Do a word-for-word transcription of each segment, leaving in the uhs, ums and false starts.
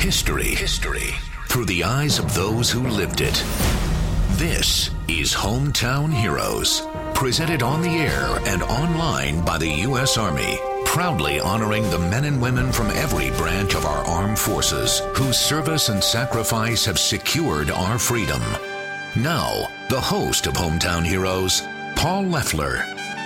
History. History. Through the eyes of those who lived it. This is Hometown Heroes. Presented on the air and online by the U S Army. Proudly honoring the men and women from every branch of our armed forces whose service and sacrifice have secured our freedom. Now, the host of Hometown Heroes, Paul Leffler.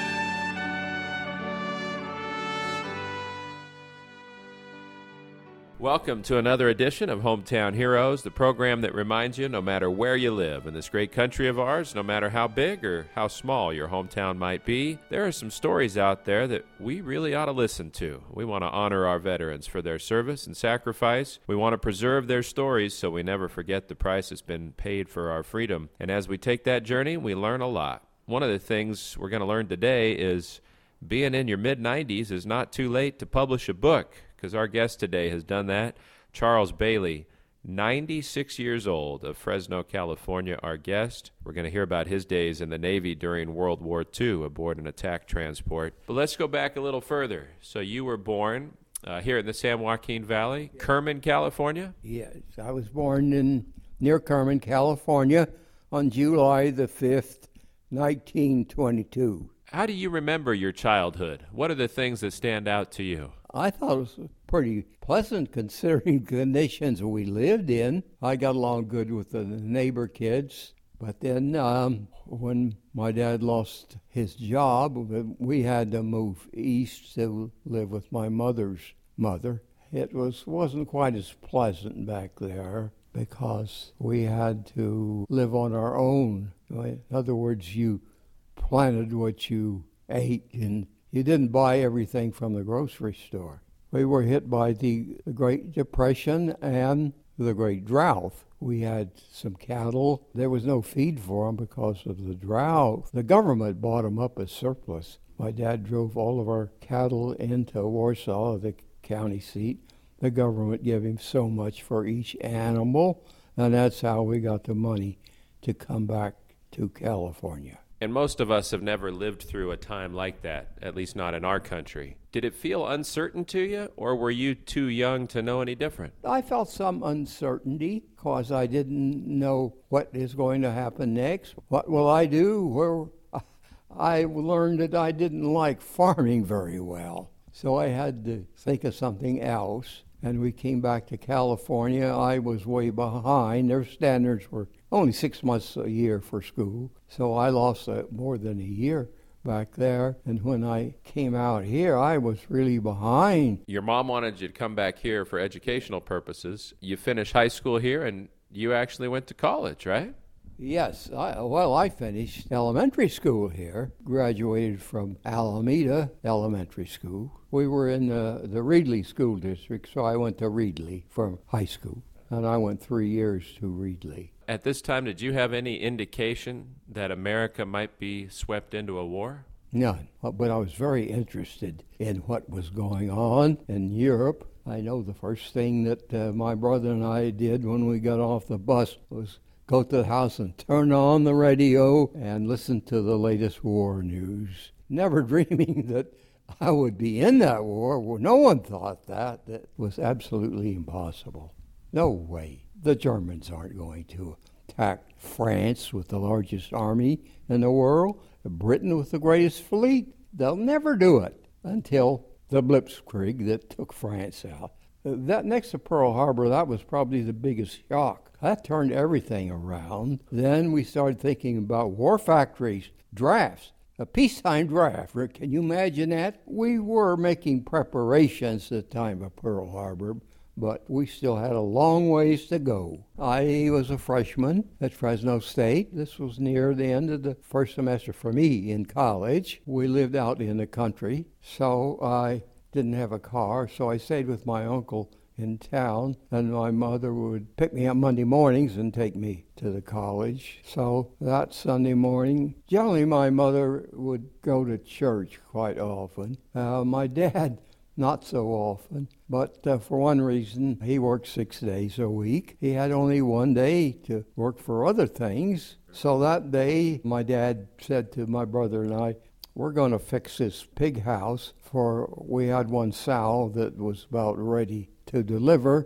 Welcome to another edition of Hometown Heroes, the program that reminds you no matter where you live in this great country of ours, no matter how big or how small your hometown might be, there are some stories out there that we really ought to listen to. We want to honor our veterans for their service and sacrifice. We want to preserve their stories so we never forget the price that's been paid for our freedom. And as we take that journey, we learn a lot. One of the things we're going to learn today is being in your mid nineties is not too late to publish a book, because our guest today has done that. Charles Bailey, ninety-six years old, of Fresno, California, our guest. We're going to hear about his days in the Navy during World War Two aboard an attack transport. But let's go back a little further. So you were born uh, here in the San Joaquin Valley, Kerman, California? Yes, I was born in near Kerman, California on July the fifth, nineteen twenty-two. How do you remember your childhood? What are the things that stand out to you? I thought it was pretty pleasant considering the conditions we lived in. I got along good with the neighbor kids. But then um, when my dad lost his job, we had to move east to live with my mother's mother. It was, wasn't quite as pleasant back there because we had to live on our own. In other words, you planted what you ate, and you didn't buy everything from the grocery store. We were hit by the Great Depression and the Great Drought. We had some cattle. There was no feed for them because of the drought. The government bought them up as surplus. My dad drove all of our cattle into Warsaw, the county seat. The government gave him so much for each animal, and that's how we got the money to come back to California. And most of us have never lived through a time like that, at least not in our country. Did it feel uncertain to you, or were you too young to know any different? I felt some uncertainty because I didn't know what is going to happen next. What will I do? Where I learned that I didn't like farming very well, so I had to think of something else. And we came back to California. I was way behind. Their standards were only six months a year for school. So I lost uh, more than a year back there. And when I came out here, I was really behind. Your mom wanted you to come back here for educational purposes. You finished high school here, and you actually went to college, right? Yes. I, well, I finished elementary school here, graduated from Alameda Elementary School. We were in the, the Reedley School District, so I went to Reedley from high school, and I went three years to Reedley. At this time, did you have any indication that America might be swept into a war? None, but I was very interested in what was going on in Europe. I know the first thing that uh, my brother and I did when we got off the bus was go to the house and turn on the radio and listen to the latest war news. Never dreaming that I would be in that war. Well, no one thought that. That was absolutely impossible. No way. The Germans aren't going to attack France with the largest army in the world, Britain with the greatest fleet. They'll never do it until the Blitzkrieg that took France out. That next to Pearl Harbor, that was probably the biggest shock. That turned everything around. Then we started thinking about war factories, drafts, a peacetime draft. Can you imagine that? We were making preparations at the time of Pearl Harbor, but we still had a long ways to go. I was a freshman at Fresno State. This was near the end of the first semester for me in college. We lived out in the country, so I didn't have a car, so I stayed with my uncle in town, and my mother would pick me up Monday mornings and take me to the college. So that Sunday morning, generally my mother would go to church quite often. Uh, my dad, not so often, but uh, for one reason, he worked six days a week. He had only one day to work for other things. So that day, my dad said to my brother and I, we're going to fix this pig house, for we had one sow that was about ready to deliver,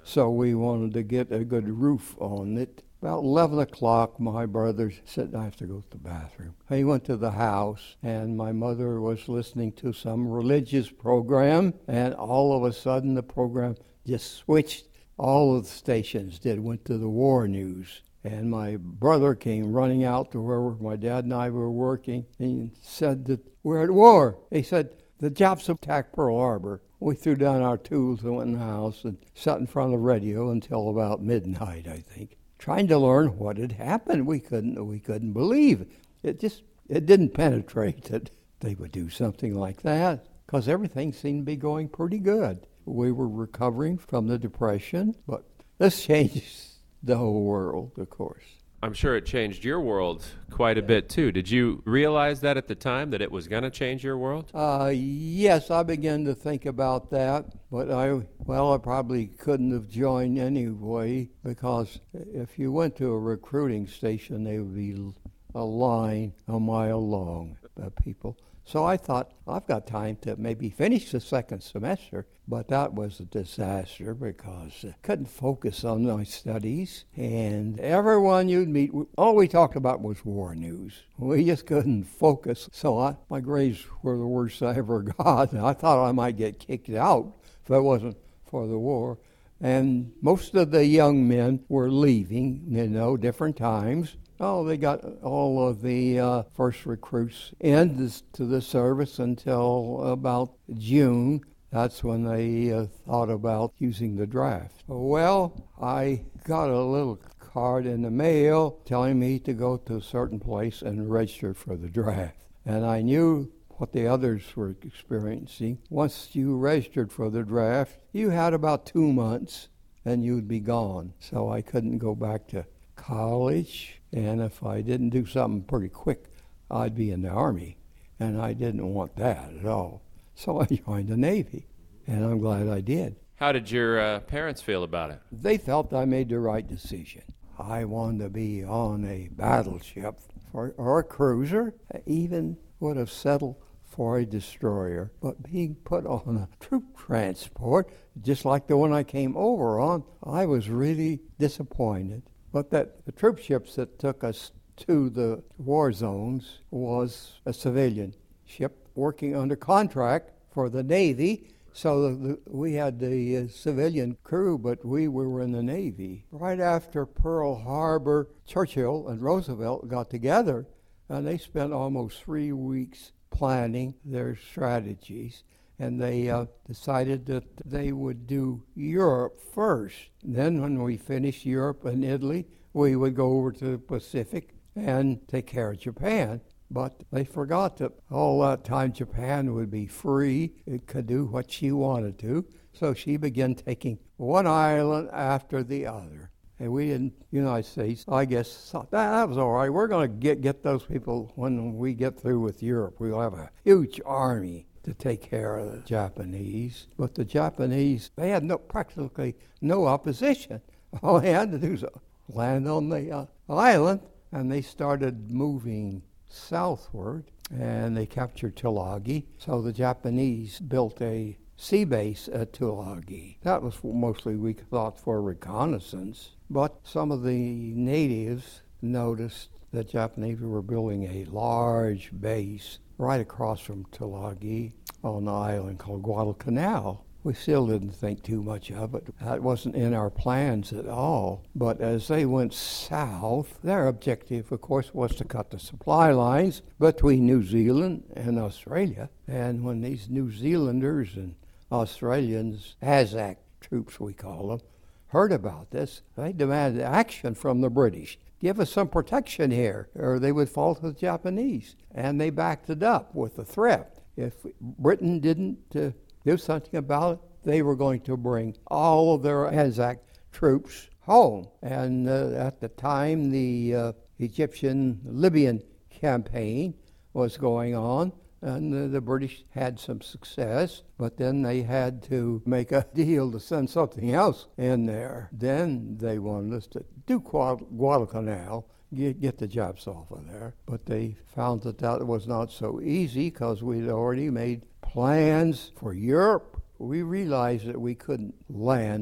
so we wanted to get a good roof on it. About eleven o'clock, my brother said, I have to go to the bathroom. He went to the house, and my mother was listening to some religious program, and all of a sudden the program just switched. All of the stations did, went to the war news. And my brother came running out to where my dad and I were working, and he said that we're at war. He said, the Japs attacked Pearl Harbor. We threw down our tools and went in the house and sat in front of the radio until about midnight, I think, trying to learn what had happened. We couldn't we couldn't believe it. Just it didn't penetrate that they would do something like that, because everything seemed to be going pretty good. We were recovering from the Depression, but this changed the whole world, of course. I'm sure it changed your world quite a bit, too. Did you realize that at the time, that it was going to change your world? Uh, yes, I began to think about that, but I, well, I probably couldn't have joined anyway, because if you went to a recruiting station, there would be a line a mile long of people. So I thought, I've got time to maybe finish the second semester, but that was a disaster because I couldn't focus on my studies, and everyone you'd meet, all we talked about was war news. We just couldn't focus, so I, my grades were the worst I ever got, and I thought I might get kicked out if it wasn't for the war. And most of the young men were leaving, you know, different times. Oh, they got all of the uh, first recruits in this, to the service until about June. That's when they uh, thought about using the draft. Well, I got a little card in the mail telling me to go to a certain place and register for the draft. And I knew what the others were experiencing. Once you registered for the draft, you had about two months and you'd be gone. So I couldn't go back to college, and if I didn't do something pretty quick, I'd be in the Army, and I didn't want that at all. So I joined the Navy, and I'm glad I did. How did your uh, parents feel about it? They felt I made the right decision. I wanted to be on a battleship for, or a cruiser, even would have settled for a destroyer, but being put on a troop transport, just like the one I came over on, I was really disappointed. But that the troop ships that took us to the war zones was a civilian ship working under contract for the Navy. So the, the, we had the uh, civilian crew, but we were in the Navy. Right after Pearl Harbor, Churchill and Roosevelt got together, and they spent almost three weeks planning their strategies. And they uh, decided that they would do Europe first. Then when we finished Europe and Italy, we would go over to the Pacific and take care of Japan. But they forgot that all that time Japan would be free. It could do what she wanted to. So she began taking one island after the other. And we in the United States, I guess, thought that, that was all right. We're going to get, get those people when we get through with Europe. We'll have a huge army to take care of the Japanese. But the Japanese, they had no practically no opposition. All they had to do was land on the uh, island, and they started moving southward, and they captured Tulagi. So the Japanese built a sea base at Tulagi. That was mostly, we thought, for reconnaissance. But some of the natives noticed that Japanese were building a large base right across from Tulagi on an island called Guadalcanal. We still didn't think too much of it. That wasn't in our plans at all. But as they went south, their objective, of course, was to cut the supply lines between New Zealand and Australia. And when these New Zealanders and Australians, ASAC troops we call them, heard about this, they demanded action from the British. Give us some protection here, or they would fall to the Japanese. And they backed it up with the threat. If Britain didn't uh, do something about it, they were going to bring all of their ASAC troops home. And uh, at the time, the uh, Egyptian-Libyan campaign was going on, and uh, the British had some success, but then they had to make a deal to send something else in there. Then they wanted us to do Guadalcanal, get, get the Japs off of there. But they found that that was not so easy because we'd already made plans for Europe. We realized that we couldn't land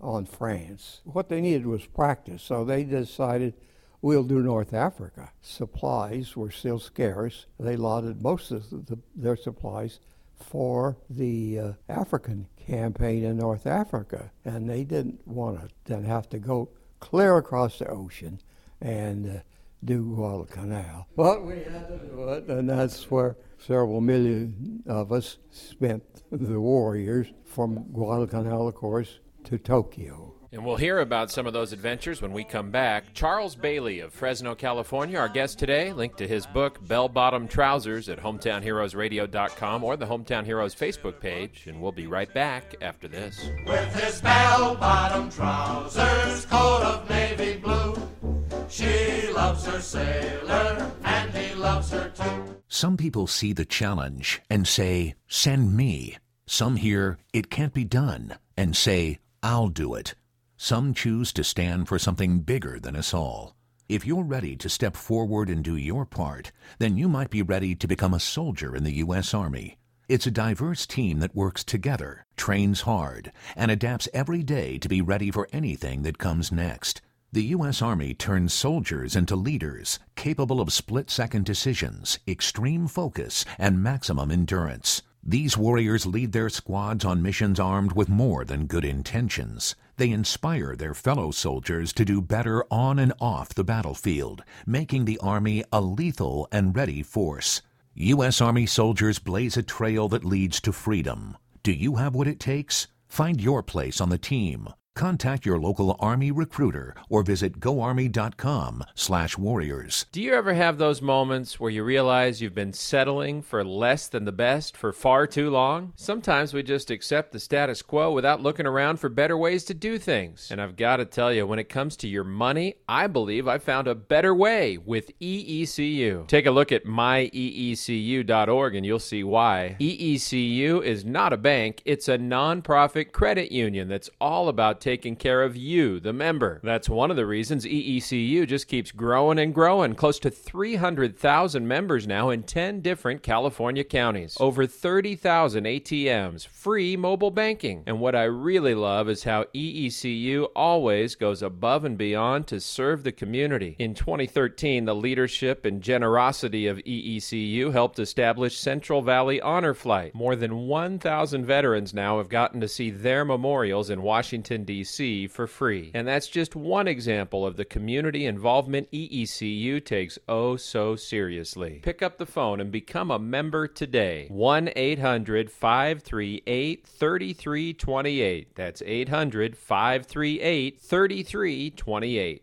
on France. What they needed was practice, so they decided we'll do North Africa. Supplies were still scarce. They allotted most of the, their supplies for the uh, African campaign in North Africa, and they didn't want to then have to go clear across the ocean and uh, do Guadalcanal. But we had to do it, and that's where several million of us spent the warriors from Guadalcanal, of course, to Tokyo. And we'll hear about some of those adventures when we come back. Charles Bailey of Fresno, California, our guest today. Link to his book, Bell Bottom Trousers, at hometown heroes radio dot com or the Hometown Heroes Facebook page. And we'll be right back after this. With his bell-bottom trousers, coat of navy blue, she loves her sailor, and he loves her too. Some people see the challenge and say, send me. Some hear, it can't be done, and say, I'll do it. Some choose to stand for something bigger than us all. If you're ready to step forward and do your part, then you might be ready to become a soldier in the U S Army. It's a diverse team that works together, trains hard, and adapts every day to be ready for anything that comes next. The U S Army turns soldiers into leaders, capable of split-second decisions, extreme focus, and maximum endurance. These warriors lead their squads on missions armed with more than good intentions. They inspire their fellow soldiers to do better on and off the battlefield, making the Army a lethal and ready force. U S Army soldiers blaze a trail that leads to freedom. Do you have what it takes? Find your place on the team. Contact your local Army recruiter or visit go army dot com slash warriors. Do you ever have those moments where you realize you've been settling for less than the best for far too long? Sometimes we just accept the status quo without looking around for better ways to do things. And I've got to tell you, when it comes to your money, I believe I found a better way with E E C U. Take a look at my e e c u dot org and you'll see why. E E C U is not a bank, it's a nonprofit credit union that's all about taking care of you, the member. That's one of the reasons E E C U just keeps growing and growing. Close to three hundred thousand members now in ten different California counties. Over thirty thousand A T Ms, free mobile banking. And what I really love is how E E C U always goes above and beyond to serve the community. In twenty thirteen, the leadership and generosity of E E C U helped establish Central Valley Honor Flight. More than one thousand veterans now have gotten to see their memorials in Washington, D C for free. And that's just one example of the community involvement E E C U takes oh so seriously. Pick up the phone and become a member today. one eight hundred five three eight three three two eight. That's eight hundred five three eight three three two eight.